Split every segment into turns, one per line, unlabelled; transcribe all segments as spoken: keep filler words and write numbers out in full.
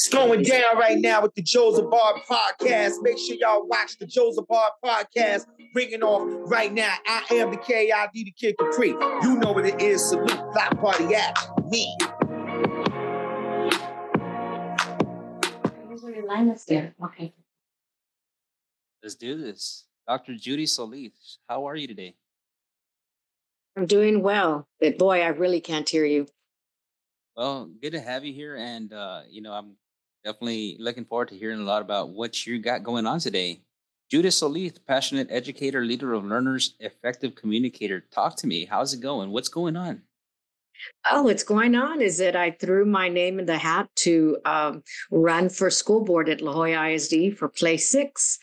It's going down right now with the Joseph Bar podcast. Make sure y'all watch the Joseph Bar podcast. Ringing off right now. I am the K I D, the Kid Capri. You know what it is. Salute, block party action. Me.
Okay.
Let's do this. Doctor Judy Solis, how are you today?
I'm doing well, but boy, I really can't hear you.
Well, good to have you here. And, uh, you know, I'm definitely looking forward to hearing a lot about what you got going on today. Judy Solis, passionate educator, leader of learners, effective communicator. Talk to me. How's it going? What's going on?
Oh, what's going on is that I threw my name in the hat to um, run for school board at La Jolla I S D for place six.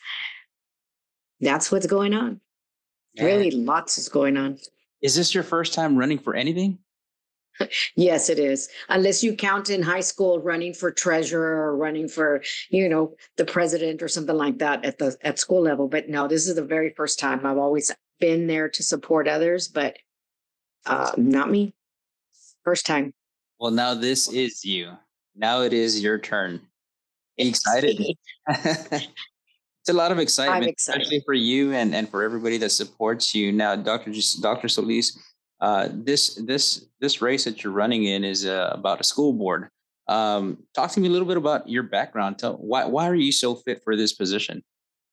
That's what's going on. Yeah. Really, lots is going on.
Is this your first time running for anything?
Yes, it is. Unless you count in high school running for treasurer or running for, you know, the president or something like that at the at school level. But no, this is the very first time. I've always been there to support others, but uh, not me. First time.
Well, now this is you. Now it is your turn. Are you excited? It's a lot of excitement, especially for you and, and for everybody that supports you. Now, Doctor Doctor Solis, uh, this this this race that you're running in is uh, about a school board. Um, talk to me a little bit about your background. Tell why why are you so fit for this position?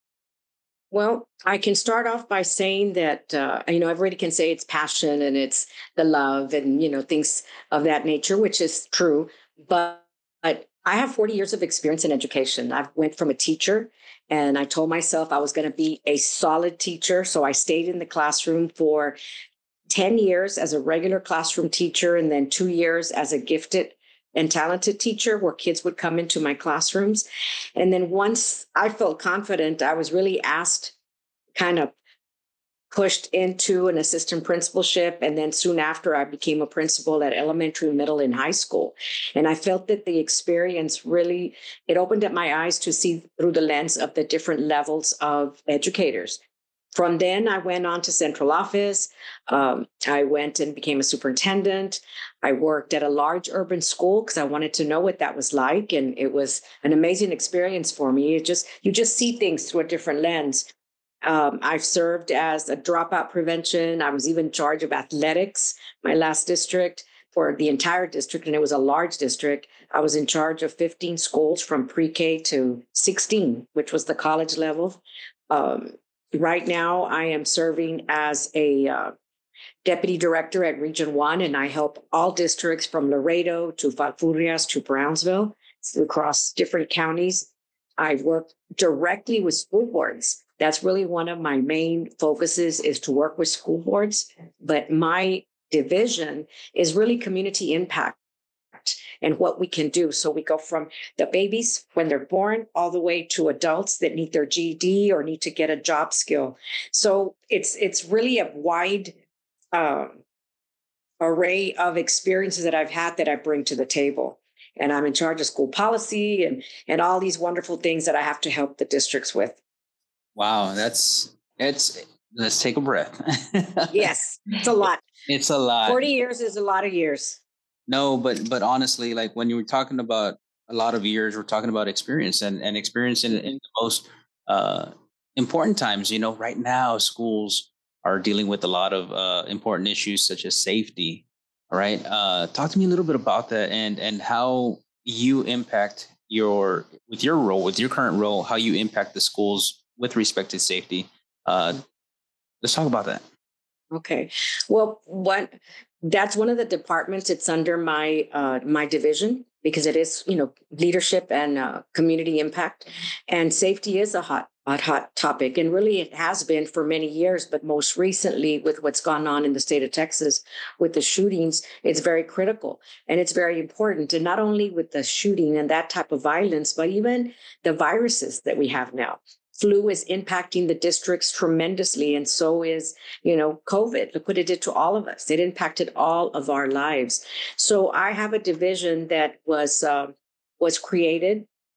Well, I can start off by saying that, uh, you know, everybody can say it's passion and it's the love and, you know, things of that nature, which is true. But, but I have forty years of experience in education. I went from a teacher and I told myself I was going to be a solid teacher. So I stayed in the classroom for ten years as a regular classroom teacher and then two years as a gifted and talented teacher where kids would come into my classrooms. And then once I felt confident, I was really asked, kind of pushed into an assistant principalship. And then soon after, I became a principal at elementary, middle, and high school. And I felt that the experience really, it opened up my eyes to see through the lens of the different levels of educators. From then, I went on to central office. Um, I went and became a superintendent. I worked at a large urban school because I wanted to know what that was like. And it was an amazing experience for me. It just you just see things through a different lens. Um, I've served as a dropout prevention. I was even in charge of athletics, my last district, for the entire district. And it was a large district. I was in charge of fifteen schools from pre-K to sixteen, which was the college level. Um, Right now, I am serving as a uh, deputy director at Region one, and I help all districts from Laredo to Falfurrias to Brownsville across different counties. I work directly with school boards. That's really one of my main focuses is to work with school boards. But my division is really community impact and what we can do. So we go from the babies when they're born all the way to adults that need their G E D or need to get a job skill. So it's it's really a wide um, array of experiences that I've had that I bring to the table. And I'm in charge of school policy and, and all these wonderful things that I have to help the districts with.
Wow, that's it's let's take a breath.
Yes, it's a lot.
It's a lot.
forty years is a lot of years.
No, but but honestly, like when you were talking about a lot of years, we're talking about experience and, and experience in, in the most uh, important times. You know, right now schools are dealing with a lot of uh, important issues such as safety. All right. Uh, talk to me a little bit about that and and how you impact your with your role, with your current role, how you impact the schools with respect to safety. Uh, let's talk about that.
Okay. Well, what that's one of the departments. It's under my uh, my division because it is, you know, leadership and uh, community impact, and safety is a hot, hot, hot topic, and really it has been for many years. But most recently, with what's gone on in the state of Texas with the shootings, it's very critical and it's very important. And not only with the shooting and that type of violence, but even the viruses that we have now. Flu is impacting the districts tremendously, and so is, you know, COVID. Look what it did to all of us. It impacted all of our lives. So I have a division that was uh, was created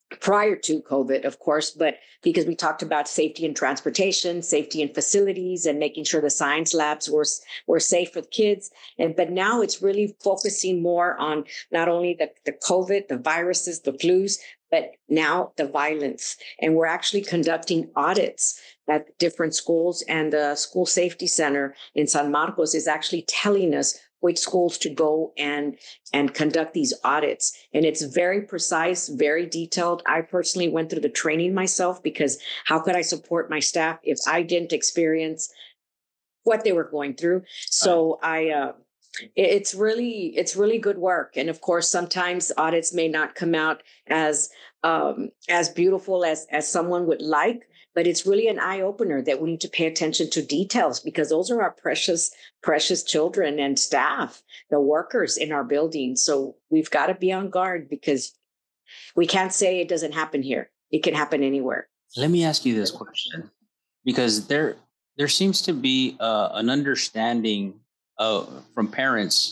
prior to COVID, of course, but because we talked about safety in transportation, safety in facilities, and making sure the science labs were, were safe for the kids. And but now it's really focusing more on not only the, the COVID, the viruses, the flus, but now the violence. And we're actually conducting audits at different schools, and the School Safety Center in San Marcos is actually telling us which schools to go and and conduct these audits. And it's very precise, very detailed. I personally went through the training myself, because how could I support my staff if I didn't experience what they were going through? So I, uh, it- it's really, it's really good work. And of course, sometimes audits may not come out as, um, as beautiful as, as someone would like, but it's really an eye opener that we need to pay attention to details, because those are our precious, precious children and staff, the workers in our building. So we've got to be on guard, because we can't say it doesn't happen here. It can happen anywhere.
Let me ask you this question, because there there seems to be uh, an understanding uh, from parents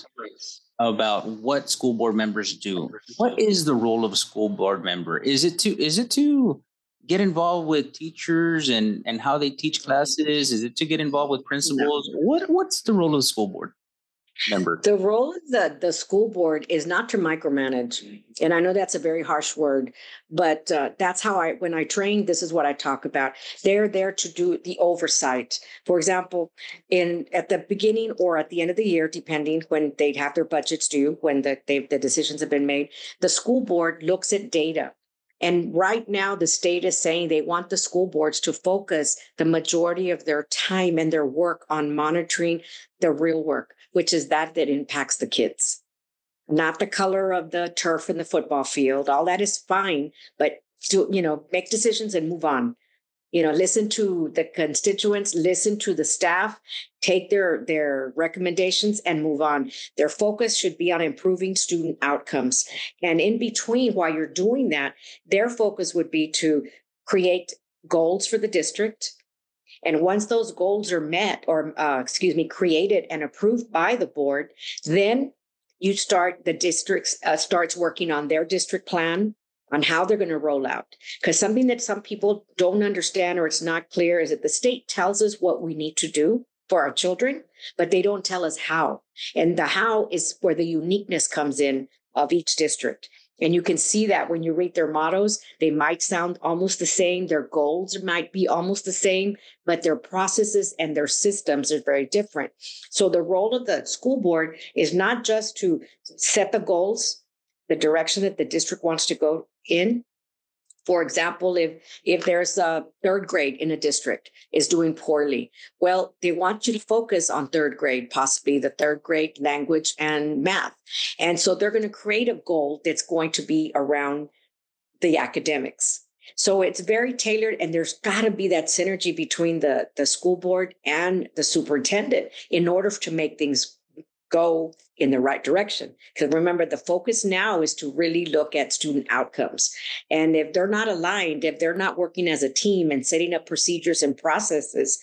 about what school board members do. What is the role of a school board member? Is it to is it to get involved with teachers and, and how they teach classes? Is it to get involved with principals? No. What what's the role of the school board member?
The role of the, the school board is not to micromanage. And I know that's a very harsh word, but uh, that's how I, when I train, this is what I talk about. They're there to do the oversight. For example, in at the beginning or at the end of the year, depending when they'd have their budgets due, when the, they, the decisions have been made, the school board looks at data. And right now, the state is saying they want the school boards to focus the majority of their time and their work on monitoring the real work, which is that that impacts the kids, not the color of the turf in the football field. All that is fine, but to, you know, make decisions and move on. You know, listen to the constituents, listen to the staff, take their, their recommendations and move on. Their focus should be on improving student outcomes. And in between, while you're doing that, their focus would be to create goals for the district. And once those goals are met or, uh, excuse me, created and approved by the board, then you start, the district uh, starts working on their district plan, on how they're going to roll out. Because something that some people don't understand or it's not clear is that the state tells us what we need to do for our children, but they don't tell us how. And the how is where the uniqueness comes in of each district. And you can see that when you read their mottos, they might sound almost the same. Their goals might be almost the same, but their processes and their systems are very different. So the role of the school board is not just to set the goals, the direction that the district wants to go in. For example, if if there's a third grade in a district is doing poorly, well, they want you to focus on third grade, possibly the third grade language and math. And so they're going to create a goal that's going to be around the academics. So it's very tailored, and there's got to be that synergy between the, the school board and the superintendent in order to make things go in the right direction. Because remember, the focus now is to really look at student outcomes. And if they're not aligned, if they're not working as a team and setting up procedures and processes,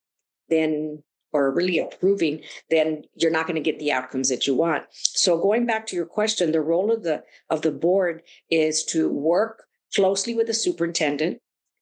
then, or really approving, then you're not going to get the outcomes that you want. So going back to your question, the role of the, of the board is to work closely with the superintendent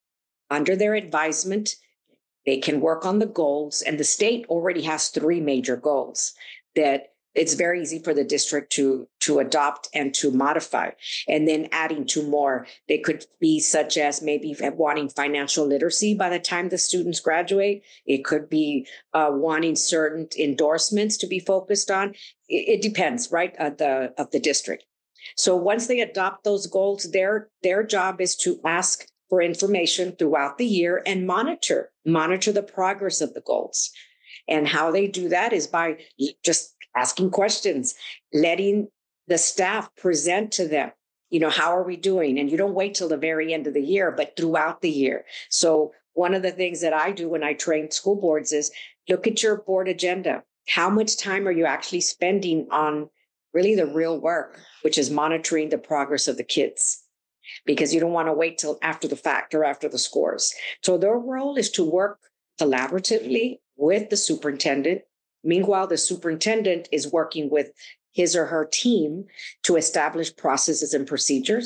under their advisement. They can work on the goals, and the state already has three major goals that it's very easy for the district to, to adopt and to modify. And then adding two more, they could be such as maybe wanting financial literacy by the time the students graduate. It could be uh, wanting certain endorsements to be focused on. It, it depends, right, of the, of the district. So once they adopt those goals, their, their job is to ask for information throughout the year and monitor, monitor the progress of the goals. And how they do that is by just asking questions, letting the staff present to them, you know, how are we doing? And you don't wait till the very end of the year, but throughout the year. So one of the things that I do when I train school boards is look at your board agenda. How much time are you actually spending on really the real work, which is monitoring the progress of the kids? Because you don't want to wait till after the fact or after the scores. So their role is to work collaboratively with the superintendent. Meanwhile, the superintendent is working with his or her team to establish processes and procedures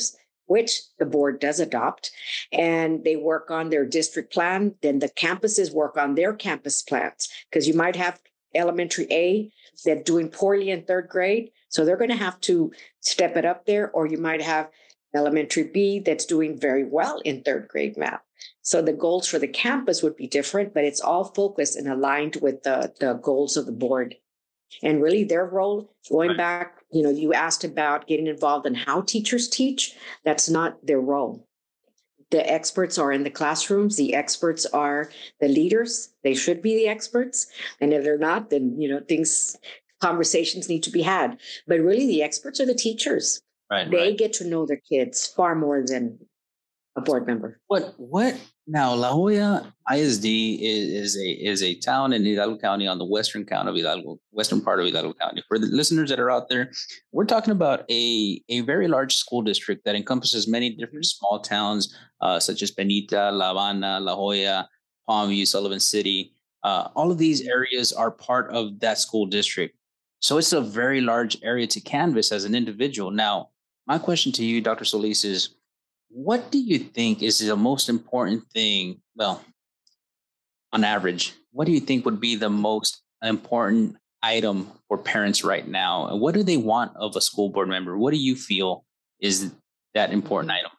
which the board does adopt, and they work on their district plan. Then the campuses work on their campus plans, because you might have elementary A that's doing poorly in third grade, so they're going to have to step it up there, or you might have elementary B that's doing very well in third grade math. So the goals for the campus would be different, but it's all focused and aligned with the, the goals of the board. And really their role, going
Right.
back, you know, you asked about getting involved in how teachers teach. That's not their role. The experts are in the classrooms. The experts are the leaders. They should be the experts. And if they're not, then, you know, things, conversations need to be had. But really the experts are the teachers.
Right.
They
right.
get to know their kids far more than a board member.
What what now? La Jolla I S D is, is a is a town in Hidalgo County on the western count of Hidalgo, western part of Hidalgo County. For the listeners that are out there, we're talking about a a very large school district that encompasses many different small towns, uh, such as Penita, La Habana, La Jolla, Palmview, Sullivan City. Uh, all of these areas are part of that school district. So it's a very large area to canvas as an individual. Now, my question to you, Doctor Solis, is what do you think is the most important thing? Well, on average, what do you think would be the most important item for parents right now? And what do they want of a school board member? What do you feel is that important item?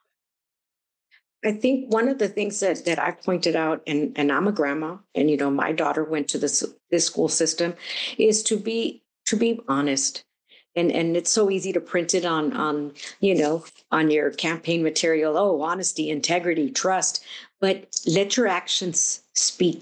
I think one of the things that, that I pointed out, and, and I'm a grandma, and, you know, my daughter went to this, this school system, is to be to be honest. And, and it's so easy to print it on, on, you know, on your campaign material. Oh, honesty, integrity, trust. But let your actions speak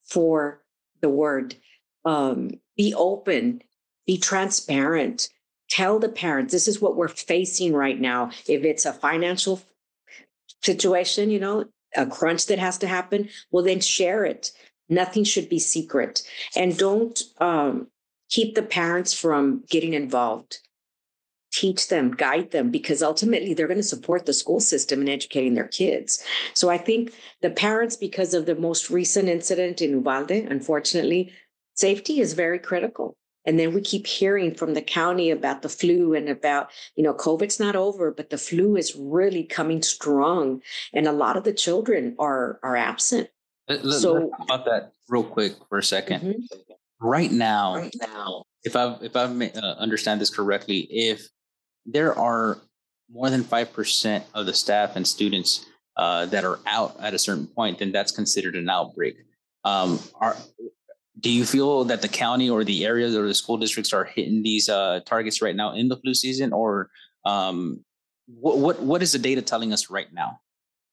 for the word. Um, be open, be transparent. Tell the parents, this is what we're facing right now. If it's a financial situation, you know, a crunch that has to happen, well, then share it. Nothing should be secret. And don't um, keep the parents from getting involved. Teach them, guide them, because ultimately they're going to support the school system in educating their kids. So I think the parents, because of the most recent incident in Uvalde, unfortunately, safety is very critical. And then we keep hearing from the county about the flu and about, you know, COVID's not over, but the flu is really coming strong. And a lot of the children are, are absent.
Let, let,
So-
let's talk about that real quick for a second.
Mhm.
Right now,
Right now.
if I if I uh, understand this correctly, if there are more than five percent of the staff and students uh, that are out at a certain point, then that's considered an outbreak. Um, are do you feel that the county or the areas or the school districts are hitting these uh, targets right now in the flu season, or um, what what what is the data telling us right now?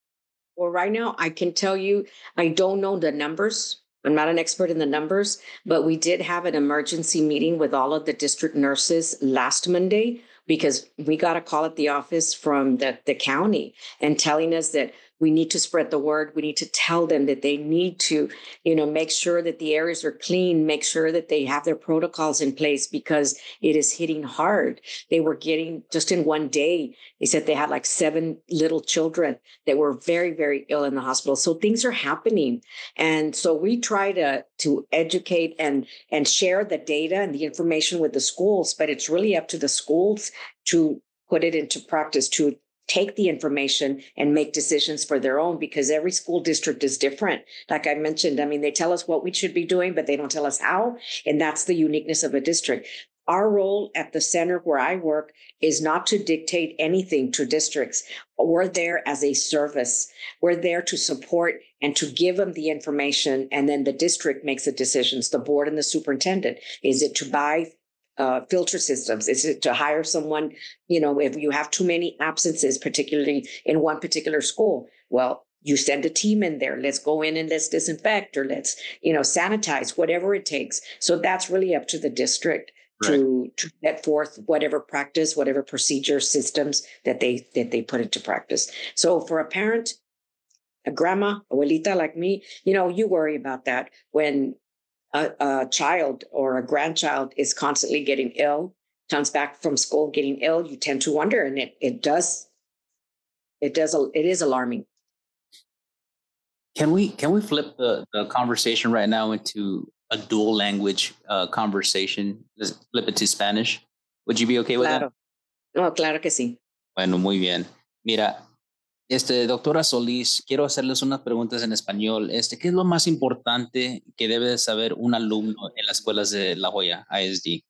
Well, right now, I can tell you, I don't know the numbers. I'm not an expert in the numbers, but we did have an emergency meeting with all of the district nurses last Monday, because we got a call at the office from the, the county and telling us that we need to spread the word. We need to tell them that they need to, you know, make sure that the areas are clean, make sure that they have their protocols in place, because it is hitting hard. They were getting, just in one day, they said they had like seven little children that were very, very ill in the hospital. So things are happening. And so we try to, to educate and, and share the data and the information with the schools, but it's really up to the schools to put it into practice, to take the information and make decisions for their own, because every school district is different. Like I mentioned, I mean, they tell us what we should be doing, but they don't tell us how. And that's the uniqueness of a district. Our role at the center where I work is not to dictate anything to districts. We're there as a service. We're there to support and to give them the information. And then the district makes the decisions, the board and the superintendent. Is it to buy Uh, filter systems? Is it to hire someone, you know, if you have too many absences, particularly in one particular school? Well, you send a team in there. Let's go in and let's disinfect, or let's, you know, sanitize, whatever it takes. So that's really up to the district
Right.
to, to set forth whatever practice, whatever procedure systems that they, that they put into practice. So for a parent, a grandma, abuelita like me, you know, you worry about that when A, a child or a grandchild is constantly getting ill, comes back from school getting ill, you tend to wonder, and it it does, it does, it is alarming.
Can we can we flip the, the conversation right now into a dual language uh, conversation? Let's flip it to Spanish. Would you be okay with
Claro.
that?
No, claro que sí.
Bueno, muy bien. Mira, este, doctora Solís, quiero hacerles unas preguntas en español. Este, ¿qué es lo más importante que debe de saber un alumno en las escuelas de La Joya I S D?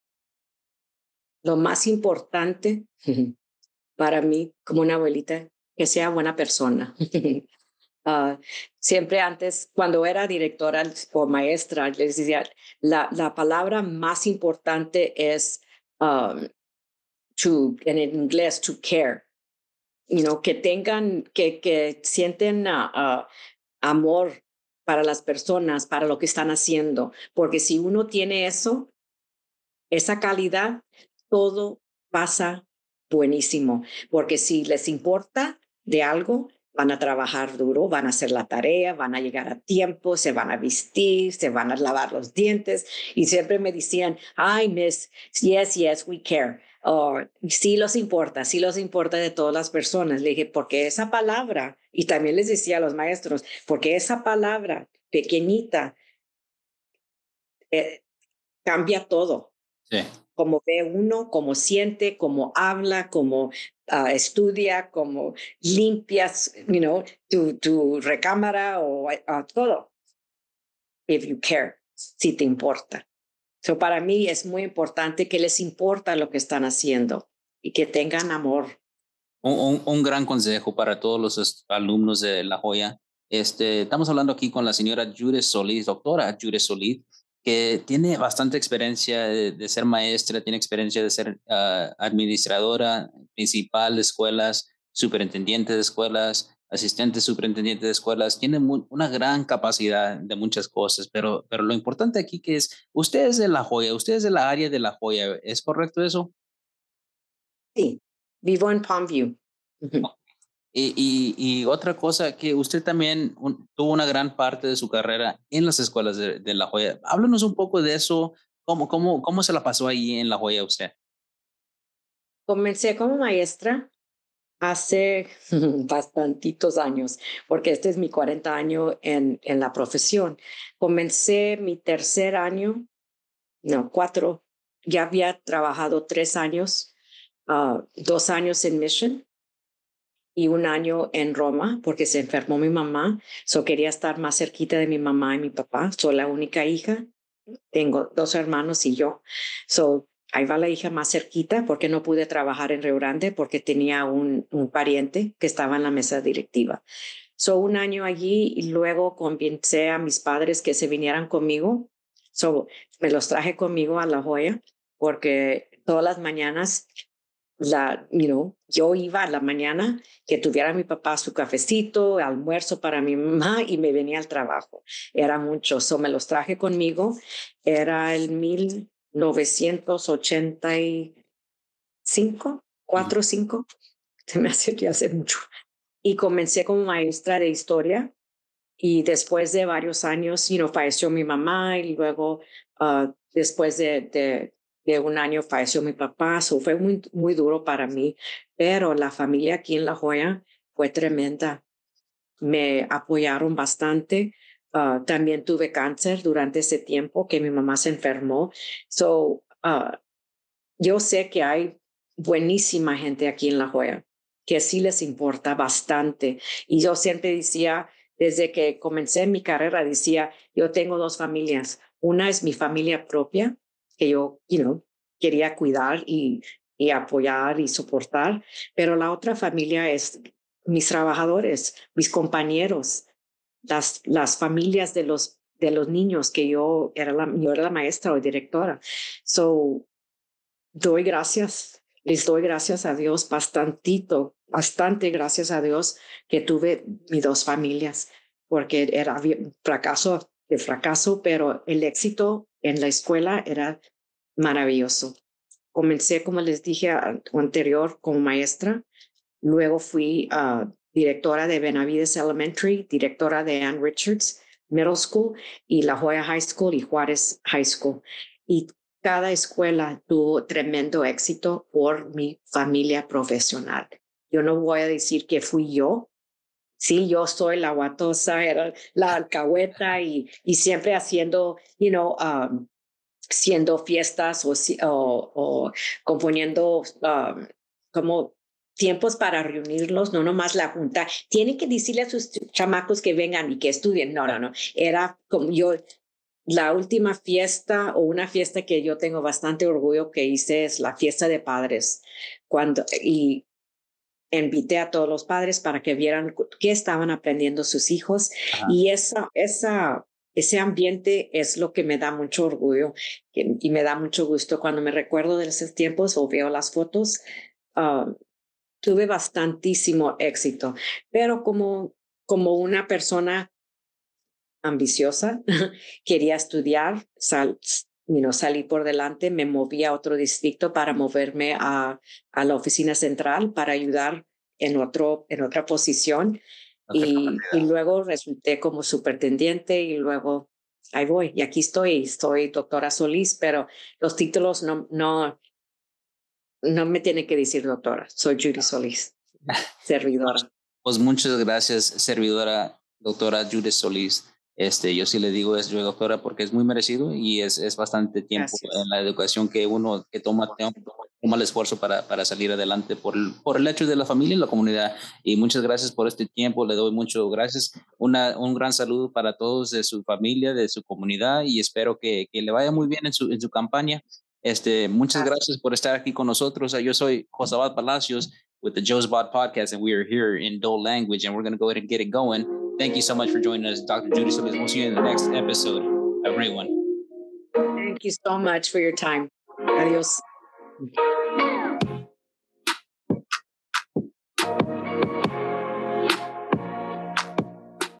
Lo más importante para mí, como una abuelita, que sea buena persona. Uh, siempre antes, cuando era directora o maestra, les decía, la, la palabra más importante es, um, to, en inglés, to care. You know, que tengan, que, que sienten uh, uh, amor para las personas, para lo que están haciendo. Porque si uno tiene eso, esa calidad, todo pasa buenísimo. Porque si les importa de algo, van a trabajar duro, van a hacer la tarea, van a llegar a tiempo, se van a vestir, se van a lavar los dientes. Y siempre me decían, ay, miss, yes, yes, we care. Oh, sí los importa, sí los importa de todas las personas. Le dije, porque esa palabra, y también les decía a los maestros, porque esa palabra pequeñita eh, cambia todo.
Sí.
Como ve uno, cómo siente, cómo habla, cómo uh, estudia, cómo limpias, you know, tu, tu recámara o uh, todo. If you care, si te importa. So para mí es muy importante que les importa lo que están haciendo y que tengan amor.
Un, un, un gran consejo para todos los alumnos de La Joya. Este, estamos hablando aquí con la señora Judith Solís, doctora Judith Solís, que tiene bastante experiencia de, de ser maestra, tiene experiencia de ser uh, administradora principal de escuelas, superintendente de escuelas, asistente superintendente de escuelas, tiene muy, una gran capacidad de muchas cosas, pero, pero lo importante aquí que es, usted es de La Joya, usted es de la área de La Joya, ¿es correcto eso?
Sí, vivo en Palmview. Uh-huh.
Y, y, y otra cosa, que usted también un, tuvo una gran parte de su carrera en las escuelas de, de La Joya. Háblanos un poco de eso. ¿Cómo, cómo, cómo se la pasó ahí en La Joya usted?
Comencé como maestra hace bastantitos años, porque este es mi cuarenta año en, en la profesión. Comencé mi tercer año, no, cuatro, ya había trabajado tres años, uh, dos años en Mission y un año en Roma, porque se enfermó mi mamá. So quería estar más cerquita de mi mamá y mi papá. Soy la única hija. Tengo dos hermanos y yo. So ahí va la hija más cerquita porque no pude trabajar en Río Grande porque tenía un, un pariente que estaba en la mesa directiva. So un año allí y luego convencé a mis padres que se vinieran conmigo. So me los traje conmigo a La Joya porque todas las mañanas la, you know, yo iba a la mañana que tuviera mi papá su cafecito, almuerzo para mi mamá y me venía al trabajo. Era mucho, so me los traje conmigo. Era el mil novecientos ochenta y cinco, cuatro o cinco, se me hace que hace mucho. Y comencé como maestra de historia y después de varios años, you know, falleció mi mamá y luego uh, después de, de de un año falleció mi papá, so fue muy, muy duro para mí, pero la familia aquí en La Joya fue tremenda. Me apoyaron bastante. Uh, también tuve cáncer durante ese tiempo que mi mamá se enfermó. So, uh, yo sé que hay buenísima gente aquí en La Joya, que sí les importa bastante. Y yo siempre decía, desde que comencé mi carrera, decía, yo tengo dos familias. Una es mi familia propia, que yo, you know, quería cuidar y, y apoyar y soportar, pero la otra familia es mis trabajadores, mis compañeros, las, las familias de los, de los niños que yo era la, yo era la maestra o directora. So, doy gracias, les doy gracias a Dios bastantito, bastante gracias a Dios que tuve mis dos familias, porque era fracaso de fracaso, pero el éxito en la escuela era maravilloso. Comencé, como les dije anterior, como maestra. Luego fui uh, directora de Benavides Elementary, directora de Ann Richards Middle School y La Joya High School y Juárez High School. Y cada escuela tuvo tremendo éxito por mi familia profesional. Yo no voy a decir que fui yo. Sí, yo soy la guatosa, era la alcahueta y, y siempre haciendo, you know, um, siendo fiestas o, o, o componiendo um, como tiempos para reunirlos, no nomás la junta. Tienen que decirle a sus chamacos que vengan y que estudien. No, no, no. Era como yo, la última fiesta o una fiesta que yo tengo bastante orgullo que hice es la fiesta de padres. Cuando, y invité a todos los padres para que vieran qué estaban aprendiendo sus hijos. Ajá. Y esa, esa, ese ambiente es lo que me da mucho orgullo y, y me da mucho gusto cuando me recuerdo de esos tiempos o veo las fotos. Uh, tuve bastantísimo éxito, pero como, como una persona ambiciosa, quería estudiar, sal, you know, salí por delante, me moví a otro distrito para moverme a, a la oficina central para ayudar en, otro, en otra posición y, y luego resulté como supertendiente y luego ahí voy y aquí estoy, soy doctora Solís, pero los títulos no, no, no me tienen que decir doctora, soy Judy Solís, servidora.
Pues muchas gracias, servidora, doctora Judy Solís. Este, yo sí le digo es yo doctora porque es muy merecido y es, es bastante tiempo gracias. En la educación que uno que toma, toma el esfuerzo para, para salir adelante por, por el hecho de la familia y la comunidad. Y muchas gracias por este tiempo, le doy muchas gracias. Una, un gran saludo para todos de su familia, de su comunidad y espero que, que le vaya muy bien en su, en su campaña. Este, muchas gracias. gracias por estar aquí con nosotros. Yo soy Josabad Palacios with the Josabad Podcast and we are here in Dole language and we're going to go ahead and get it going. Thank you so much for joining us, Doctor Judy Solis. We'll see you in the next episode. Have a great one.
Thank you so much for your time. Adios.